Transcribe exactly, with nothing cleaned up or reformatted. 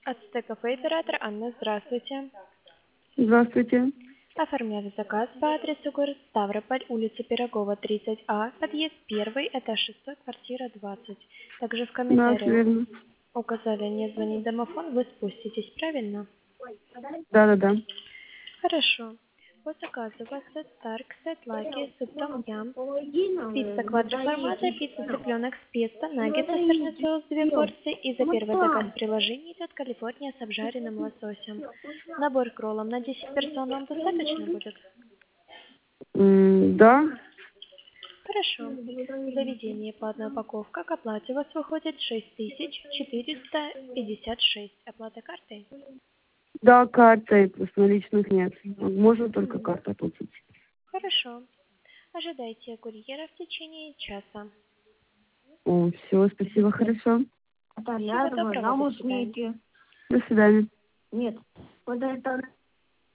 Ацтекафе оператор Анна, здравствуйте. Здравствуйте. Оформляли заказ по адресу город Ставрополь, улица Пирогова, тридцать А, подъезд первый, этаж шестой, квартира двадцать. Также в Да, всё комментариях верно. указали «не звонить домофон», вы спуститесь, правильно? Да-да-да. Хорошо. По заказу у вас сет Старк, сет Лаки, суп Том Ям, пицца квадроформата, пицца цыпленок с песто, наггетсы сырный соус две порции, и за первый заказ в приложении идет Калифорния с обжаренным лососем. Набор к роллам на десять персон вам достаточно будет? М, Да. Хорошо. Заведение по одной упаковке к оплате у вас выходит шесть тысяч четыреста пятьдесят шесть. Оплата картой? Да, картой, просто наличных нет. Можно только картой оплатить. Хорошо. Ожидайте курьера в течение часа. О, все, спасибо, хорошо. Всего доброго, до свидания. До свидания. Нет. Вот это